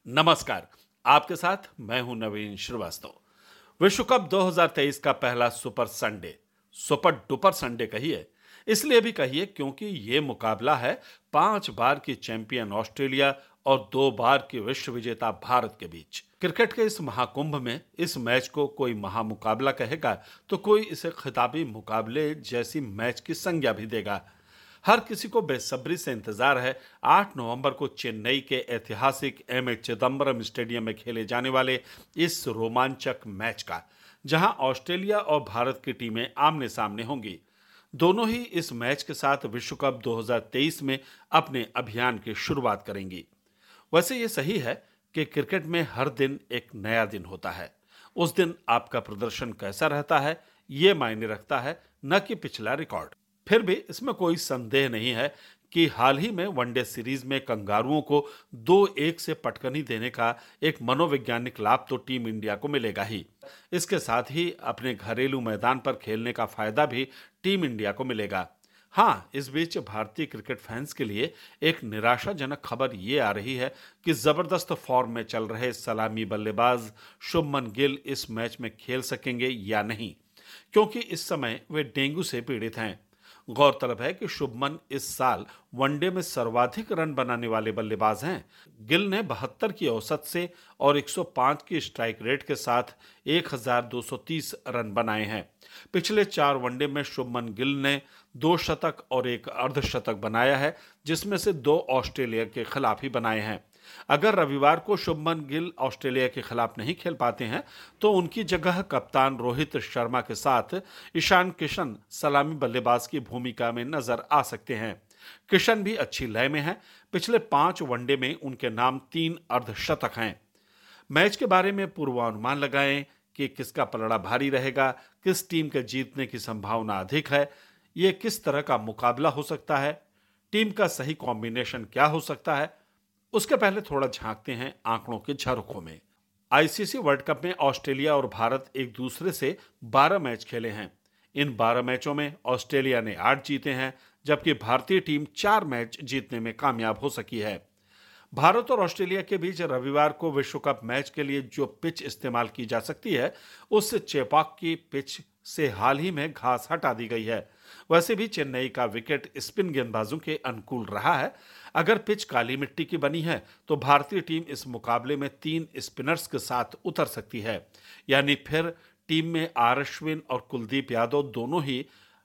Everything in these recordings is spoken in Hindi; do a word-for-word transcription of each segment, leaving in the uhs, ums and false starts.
नमस्कार। आपके साथ मैं हूं नवीन श्रीवास्तव। विश्व कप दो हज़ार तेईस का पहला super Sunday, super duper Sunday कहिए, इसलिए भी कहिए क्योंकि ये मुकाबला है पांच बार की चैंपियन ऑस्ट्रेलिया और दो बार की विश्व विजेता भारत के बीच। क्रिकेट के इस महाकुंभ में इस मैच को कोई महामुकाबला कहेगा तो कोई इसे खिताबी मुकाबले जैसी मैच की संज्ञा भी देगा। हर किसी को बेसब्री से इंतजार है आठ नवंबर को चेन्नई के ऐतिहासिक एम ए चिदम्बरम स्टेडियम में खेले जाने वाले इस रोमांचक मैच का, जहां ऑस्ट्रेलिया और भारत की टीमें आमने सामने होंगी। दोनों ही इस मैच के साथ विश्व कप दो हज़ार तेईस में अपने अभियान की शुरुआत करेंगी। वैसे ये सही है कि क्रिकेट में हर दिन एक नया दिन होता है। उस दिन आपका प्रदर्शन कैसा रहता है, ये मायने रखता है, न कि पिछला रिकॉर्ड। फिर भी इसमें कोई संदेह नहीं है कि हाल ही में वनडे सीरीज में कंगारुओं को दो एक से पटकनी देने का एक मनोवैज्ञानिक लाभ तो टीम इंडिया को मिलेगा ही। इसके साथ ही अपने घरेलू मैदान पर खेलने का फायदा भी टीम इंडिया को मिलेगा। हाँ, इस बीच भारतीय क्रिकेट फैंस के लिए एक निराशाजनक खबर ये आ रही है कि जबरदस्त फॉर्म में चल रहे सलामी बल्लेबाज शुभमन गिल इस मैच में खेल सकेंगे या नहीं, क्योंकि इस समय वे डेंगू से पीड़ित हैं। गौरतलब है कि शुभमन इस साल वनडे में सर्वाधिक रन बनाने वाले बल्लेबाज हैं। गिल ने बहत्तर की औसत से और एक सौ पाँच की स्ट्राइक रेट के साथ एक हज़ार दो सौ तीस रन बनाए हैं। पिछले चार वनडे में शुभमन गिल ने दो शतक और एक अर्धशतक बनाया है, जिसमें से दो ऑस्ट्रेलिया के खिलाफ ही बनाए हैं। अगर रविवार को शुभमन गिल ऑस्ट्रेलिया के खिलाफ नहीं खेल पाते हैं तो उनकी जगह कप्तान रोहित शर्मा के साथ ईशान किशन सलामी बल्लेबाज की भूमिका में नजर आ सकते हैं। किशन भी अच्छी लय में हैं। पिछले पांच वनडे में उनके नाम तीन अर्धशतक हैं। मैच के बारे में पूर्वानुमान लगाएं कि किसका पलड़ा भारी रहेगा, किस टीम के जीतने की संभावना अधिक है, ये किस तरह का मुकाबला हो सकता है, टीम का सही कॉम्बिनेशन क्या हो सकता है। उसके पहले थोड़ा झांकते हैं आंकड़ों के झरोखों में। आईसीसी वर्ल्ड कप में ऑस्ट्रेलिया और भारत एक दूसरे से बारह मैच खेले हैं। इन बारह मैचों में ऑस्ट्रेलिया ने आठ जीते हैं, जबकि भारतीय टीम चार मैच जीतने में कामयाब हो सकी है। भारत और ऑस्ट्रेलिया के बीच रविवार को विश्व कप मैच के लिए जो पिच इस्तेमाल की जा सकती है, उससे चेपॉक की पिच से हाल ही में घास हटा दी गई है। वैसे भी चेन्नई का विकेट स्पिन गेंदबाजों के अनुकूल रहा है। अगर पिच काली मिट्टी की बनी है तो भारतीय टीम इस मुकाबले में तीन स्पिनर्स के साथ उतर सकती है, यानी फिर टीम में आर अश्विन और कुलदीप यादव दोनों ही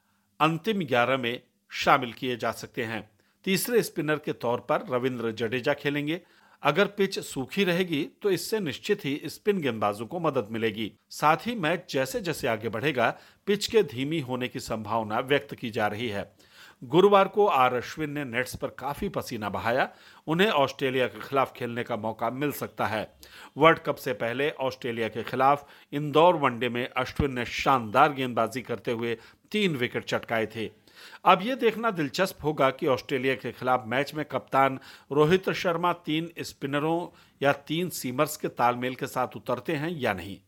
अंतिम ग्यारह में शामिल किए जा सकते हैं। तीसरे स्पिनर के तौर पर रविंद्र जडेजा खेलेंगे। अगर पिच सूखी रहेगी तो इससे निश्चित ही स्पिन गेंदबाजों को मदद मिलेगी। साथ ही मैच जैसे जैसे आगे बढ़ेगा, पिच के धीमी होने की संभावना व्यक्त की जा रही है। गुरुवार को आर अश्विन ने नेट्स पर काफी पसीना बहाया। उन्हें ऑस्ट्रेलिया के खिलाफ खेलने का मौका मिल सकता है। वर्ल्ड कप से पहले ऑस्ट्रेलिया के खिलाफ इंदौर वनडे में अश्विन ने शानदार गेंदबाजी करते हुए तीन विकेट चटकाए थे। अब यह देखना दिलचस्प होगा कि ऑस्ट्रेलिया के खिलाफ मैच में कप्तान रोहित शर्मा तीन स्पिनरों या तीन सीमर्स के तालमेल के साथ उतरते हैं या नहीं।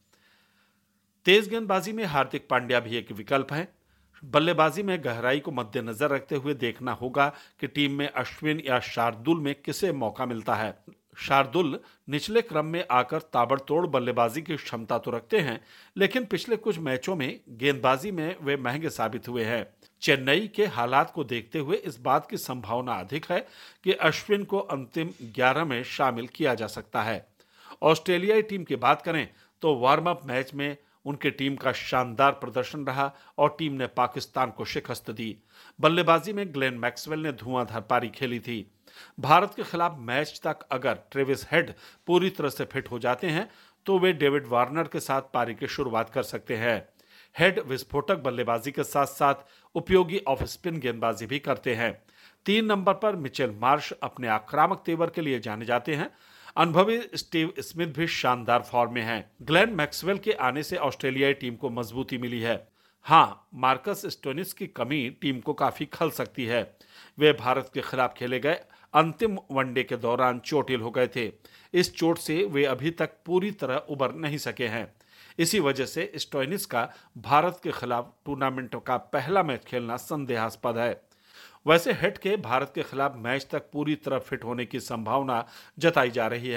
तेज गेंदबाजी में हार्दिक पांड्या भी एक विकल्प है। बल्लेबाजी में गहराई को मद्देनजर रखते हुए देखना होगा कि टीम में अश्विन या शार्दुल में किसे मौका मिलता है। शार्दुल निचले क्रम में आकर ताबड़तोड़ बल्लेबाजी की क्षमता तो रखते हैं, लेकिन पिछले कुछ मैचों में गेंदबाजी में वे महंगे साबित हुए हैं। चेन्नई के हालात को देखते हुए इस बात की संभावना अधिक है कि अश्विन को अंतिम ग्यारह में शामिल किया जा सकता है। ऑस्ट्रेलियाई टीम की बात करें तो वार्म अप मैच में उनकी टीम का शानदार प्रदर्शन रहा और टीम ने पाकिस्तान को शिकस्त दी। बल्लेबाजी में ग्लेन मैक्सवेल ने धुआंधार पारी खेली थी। भारत के खिलाफ मैच तक अगर ट्रेविस हेड पूरी तरह से फिट हो जाते हैं तो वे डेविड वार्नर के साथ पारी की शुरुआत कर सकते हैं। हेड विस्फोटक बल्लेबाजी के साथ साथ उपयोगी ऑफ स्पिन गेंदबाजी भी करते हैं। तीन नंबर पर मिचेल मार्श अपने आक्रामक तेवर के लिए जाने जाते हैं। अनुभवी स्टीव स्मिथ भी शानदार फॉर्म में हैं। ग्लेन मैक्सवेल के आने से ऑस्ट्रेलियाई टीम को मजबूती मिली है। हाँ, मार्कस स्टोइनिस की कमी टीम को काफी खल सकती है। वे भारत के खिलाफ खेले गए अंतिम वनडे के दौरान चोटिल हो गए थे। इस चोट से वे अभी तक पूरी तरह उबर नहीं सके हैं। इसी वजह से स्टोइनिस का भारत के खिलाफ टूर्नामेंट का पहला मैच खेलना संदेहास्पद है। वैसे हेड के भारत के खिलाफ मैच तक पूरी तरह फिट होने की संभावना जताई जा रही है,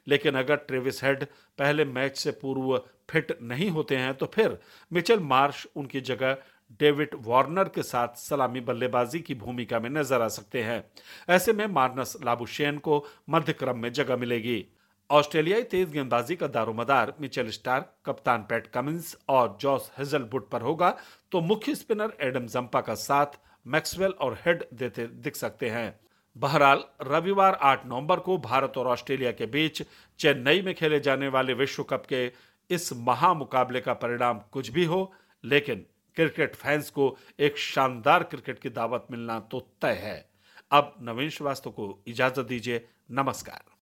लेकिन अगर ट्रेविस हेड पहले मैच से पूर्व फिट नहीं होते हैं तो फिर मिचेल मार्श उनकी जगह डेविड वार्नर के साथ सलामी बल्लेबाजी की भूमिका में नजर आ सकते हैं। ऐसे में मार्नस लाबुशेन को मध्य क्रम में जगह मिलेगी। ऑस्ट्रेलियाई तेज गेंदबाजी का दारोमदार मिचेल स्टार्क, कप्तान पैट कमिंस और जॉस हेजलवुड पर होगा, तो मुख्य स्पिनर एडम जंपा का साथ मैक्सवेल और हेड देते दिख सकते हैं। बहरहाल रविवार आठ नवंबर को भारत और ऑस्ट्रेलिया के बीच चेन्नई में खेले जाने वाले विश्व कप के इस महामुकाबले का परिणाम कुछ भी हो, लेकिन क्रिकेट फैंस को एक शानदार क्रिकेट की दावत मिलना तो तय है। अब नवीन श्रीवास्तव को इजाजत दीजिए। नमस्कार।